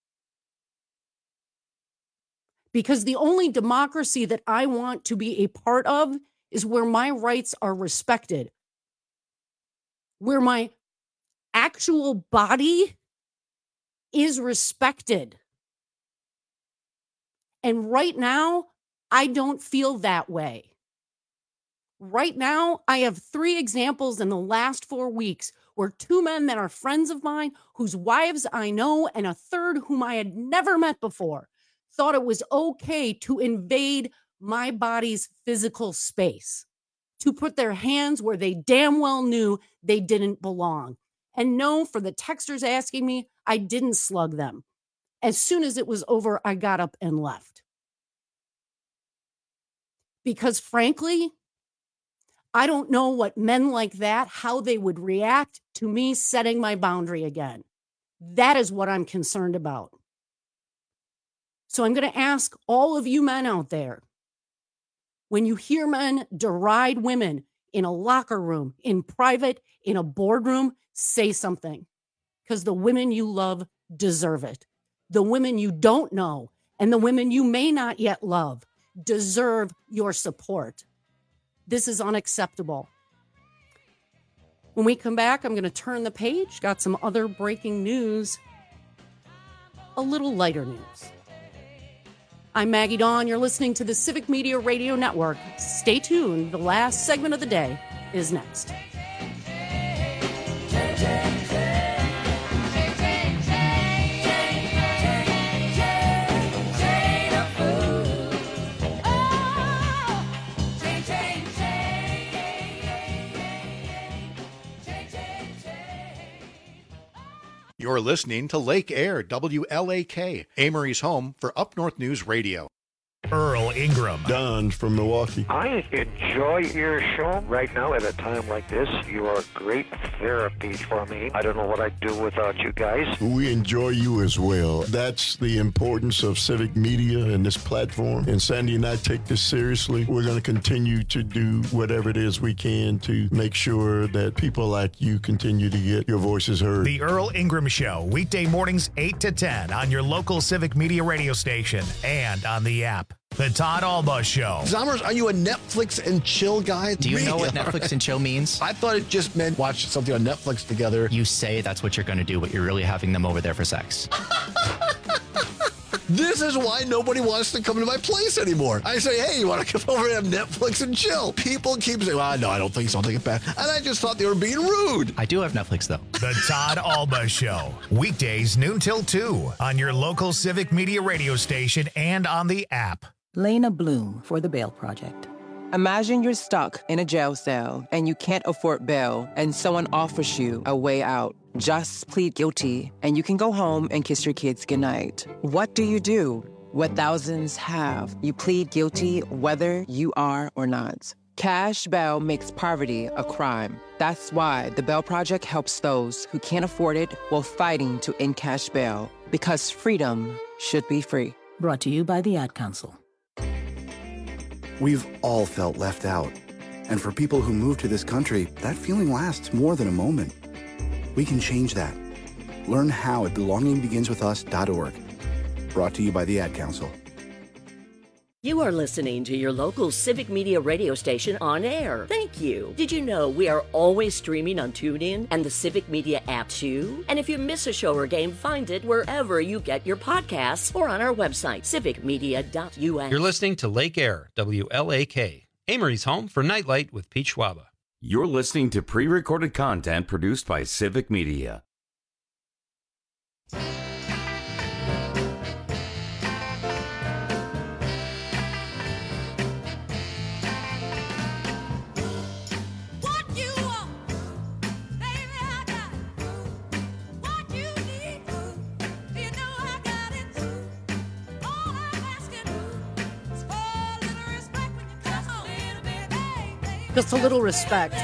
Because the only democracy that I want to be a part of is where my rights are respected, where my actual body is respected. And right now, I don't feel that way. Right now, I have 3 examples in the last 4 weeks where 2 men that are friends of mine, whose wives I know, and a third whom I had never met before, thought it was okay to invade my body's physical space, to put their hands where they damn well knew they didn't belong. And no, for the texters asking me, I didn't slug them. As soon as it was over, I got up and left. Because frankly, I don't know what men like that, how they would react to me setting my boundary again. That is what I'm concerned about. So I'm going to ask all of you men out there, when you hear men deride women in a locker room, in private, in a boardroom, say something. Because the women you love deserve it. The women you don't know and the women you may not yet love deserve your support. This is unacceptable. When we come back, I'm going to turn the page. Got some other breaking news. A little lighter news. I'm Maggie Dawn. You're listening to the Civic Media Radio Network. Stay tuned. The last segment of the day is next. You're listening to Lake Air, WLAK, Amory's home for Up North News Radio. Earl Ingram. Don from Milwaukee. I enjoy your show. Right now, at a time like this, you are great therapy for me. I don't know what I'd do without you guys. We enjoy you as well. That's the importance of civic media and this platform. And Sandy and I take this seriously. We're going to continue to do whatever it is we can to make sure that people like you continue to get your voices heard. The Earl Ingram Show, weekday mornings 8 to 10 on your local civic media radio station and on the app. The Todd Alba Show. Zommers, are you a Netflix and chill guy? Do you know what Netflix and chill means? I thought it just meant watch something on Netflix together. You say that's what you're going to do, but you're really having them over there for sex. This is why nobody wants to come to my place anymore. I say, hey, you want to come over and have Netflix and chill? People keep saying, well, no, I don't think so. I'll take it back. And I just thought they were being rude. I do have Netflix, though. The Todd Alba Show. Weekdays noon till 2 on your local civic media radio station and on the app. Lena Bloom for the Bail Project. Imagine you're stuck in a jail cell and you can't afford bail and someone offers you a way out. Just plead guilty and you can go home and kiss your kids goodnight. What do? What thousands have. You plead guilty whether you are or not. Cash bail makes poverty a crime. That's why the Bail Project helps those who can't afford it while fighting to end cash bail. Because freedom should be free. Brought to you by the Ad Council. We've all felt left out. And for people who move to this country, that feeling lasts more than a moment. We can change that. Learn how at belongingbeginswithus.org. Brought to you by the Ad Council. You are listening to your local civic media radio station on air. Thank you. Did you know we are always streaming on TuneIn and the Civic Media app too? And if you miss a show or game, find it wherever you get your podcasts or on our website, civicmedia.us. You're listening to Lake Air, WLAK, Amory's home for Nightlight with Pete Schwaba. You're listening to pre-recorded content produced by Civic Media. Just a little respect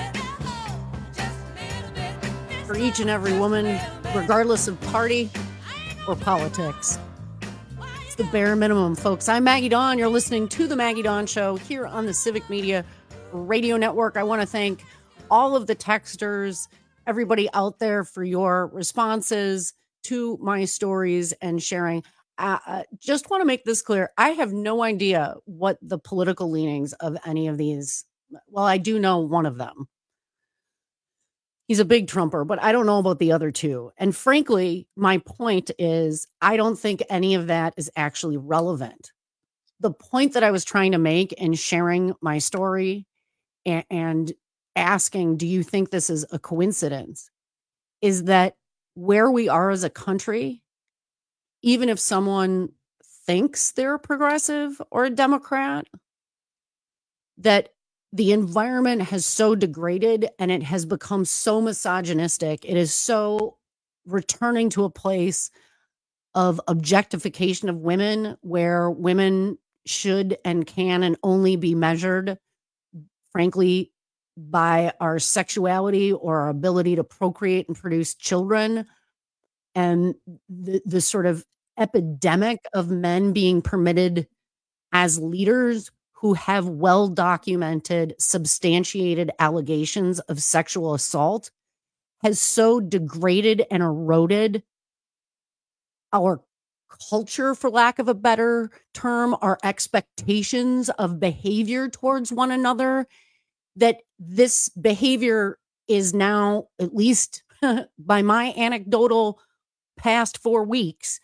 for each and every woman, regardless of party or politics. It's the bare minimum, folks. I'm Maggie Dawn. You're listening to The Maggie Dawn Show here on the Civic Media Radio Network. I want to thank all of the texters, everybody out there for your responses to my stories and sharing. Just want to make this clear. I have no idea what the political leanings of any of these. Well, I do know one of them. He's a big Trumper, but I don't know about the other two. And frankly, my point is, I don't think any of that is actually relevant. The point that I was trying to make in sharing my story and asking, do you think this is a coincidence, is that where we are as a country, even if someone thinks they're a progressive or a Democrat, that the environment has so degraded and it has become so misogynistic. It is so returning to a place of objectification of women where women should and can and only be measured, frankly, by our sexuality or our ability to procreate and produce children. And the sort of epidemic of men being permitted as leaders who have well-documented, substantiated allegations of sexual assault has so degraded and eroded our culture, for lack of a better term, our expectations of behavior towards one another, that this behavior is now, at least by my anecdotal past 4 weeks,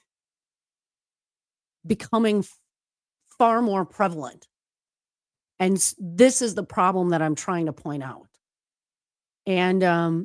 becoming far more prevalent. And this is the problem that I'm trying to point out. And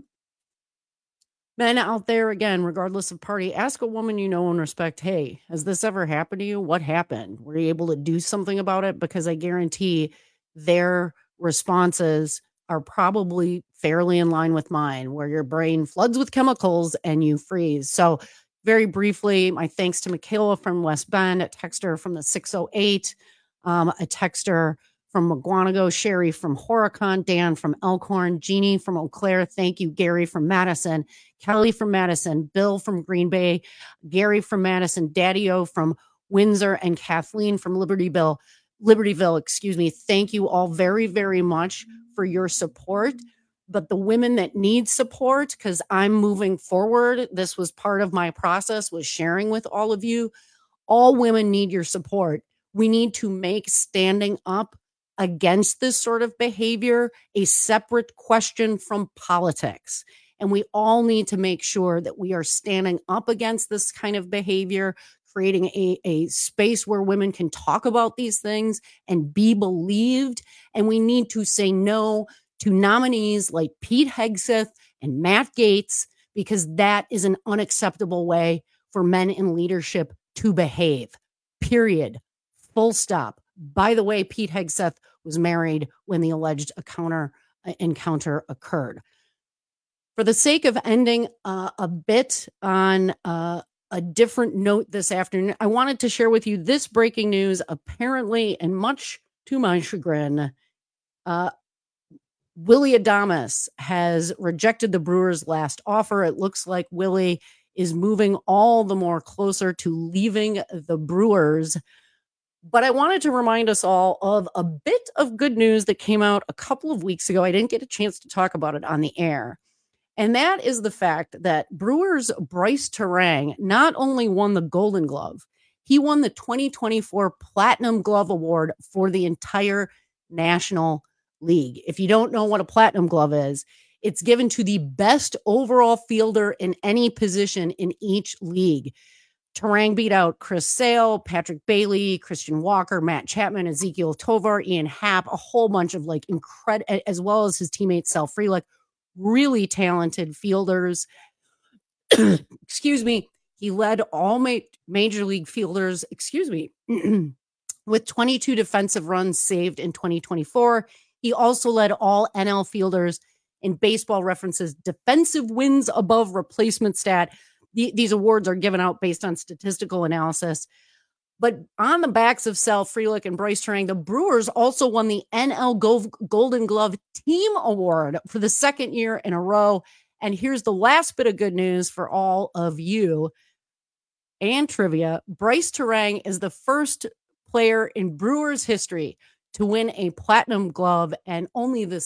men out there, again, regardless of party, ask a woman you know and respect, hey, has this ever happened to you? What happened? Were you able to do something about it? Because I guarantee their responses are probably fairly in line with mine, where your brain floods with chemicals and you freeze. So very briefly, my thanks to Michaela from West Bend, a texter from the 608, a texter from McGuanago, Sherry from Horicon, Dan from Elkhorn, Jeannie from Eau Claire. Thank you, Gary from Madison, Kelly from Madison, Bill from Green Bay, Gary from Madison, Daddy-O from Windsor, and Kathleen from Libertyville. Thank you all very, very much for your support. But the women that need support, because I'm moving forward, this was part of my process, was sharing with all of you. All women need your support. We need to make standing up against this sort of behavior a separate question from politics. And we all need to make sure that we are standing up against this kind of behavior, creating a space where women can talk about these things and be believed. And we need to say no to nominees like Pete Hegseth and Matt Gaetz, because that is an unacceptable way for men in leadership to behave. Period. Full stop. By the way, Pete Hegseth was married when the alleged encounter occurred. For the sake of ending a bit on a different note this afternoon, I wanted to share with you this breaking news. Apparently, and much to my chagrin, Willy Adames has rejected the Brewers' last offer. It looks like Willy is moving all the more closer to leaving the Brewers. But I wanted to remind us all of a bit of good news that came out a couple of weeks ago. I didn't get a chance to talk about it on the air. And that is the fact that Brewers' Bryce Terang not only won the Golden Glove, he won the 2024 Platinum Glove Award for the entire National League. If you don't know what a Platinum Glove is, it's given to the best overall fielder in any position in each league. Terang beat out Chris Sale, Patrick Bailey, Christian Walker, Matt Chapman, Ezekiel Tovar, Ian Happ, a whole bunch of incredible, as well as his teammate Sal Frelick, really talented fielders. Excuse me. He led all major league fielders, with 22 defensive runs saved in 2024. He also led all NL fielders in Baseball Reference's defensive wins above replacement stat. These awards are given out based on statistical analysis. But on the backs of Sal Frelick and Bryce Terang, the Brewers also won the NL Golden Glove Team Award for the second year in a row. And here's the last bit of good news for all of you and trivia. Bryce Terang is the first player in Brewers history to win a Platinum Glove, and only the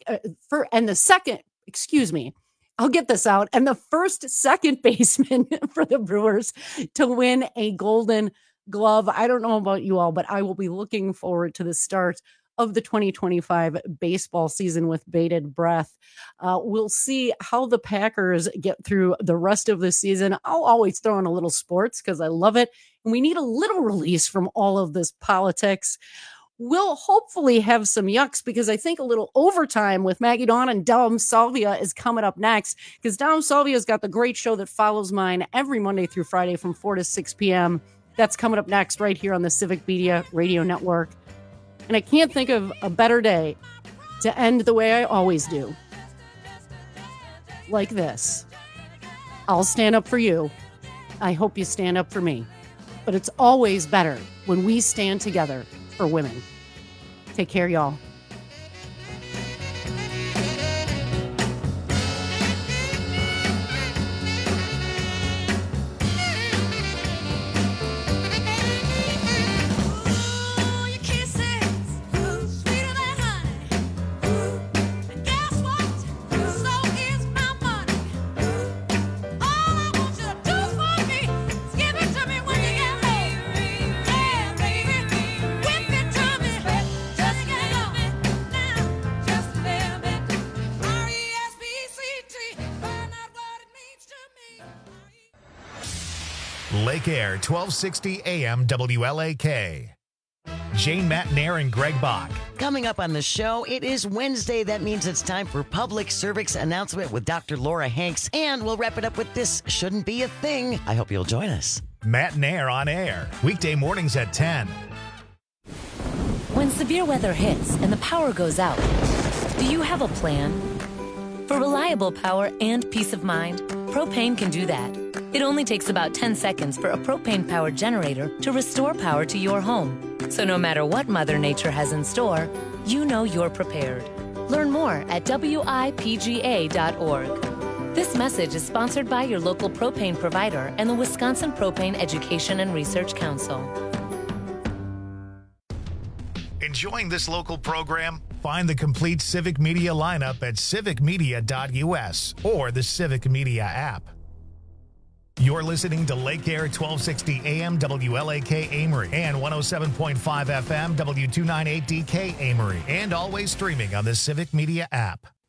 first second baseman for the Brewers to win a Golden Glove. I don't know about you all, but I will be looking forward to the start of the 2025 baseball season with bated breath. We'll see how the Packers get through the rest of the season. I'll always throw in a little sports because I love it. And we need a little release from all of this politics. We'll hopefully have some yucks because I think a little overtime with Maggie Dawn and Dom Salvia is coming up next, because Dom Salvia's got the great show that follows mine every Monday through Friday from 4 to 6 p.m. That's coming up next right here on the Civic Media Radio Network. And I can't think of a better day to end the way I always do. Like this. I'll stand up for you. I hope you stand up for me. But it's always better when we stand together for women. Take care, y'all. Lake Air, 1260 AM WLAK. Jane Matnair and Greg Bach. Coming up on the show, it is Wednesday. That means it's time for Public Cervix Announcement with Dr. Laura Hanks. And we'll wrap it up with This Shouldn't Be a Thing. I hope you'll join us. Matnair on air, weekday mornings at 10. When severe weather hits and the power goes out, Do you have a plan? For reliable power and peace of mind, Propane can do that. It only takes about 10 seconds for a propane-powered generator to restore power to your home. So no matter what Mother Nature has in store, you know you're prepared. Learn more at WIPGA.org. This message is sponsored by your local propane provider and the Wisconsin Propane Education and Research Council. Enjoying this local program? Find the complete Civic Media lineup at civicmedia.us or the Civic Media app. You're listening to Lake Air 1260 AM WLAK Amory and 107.5 FM W298DK Amory, and always streaming on the Civic Media app.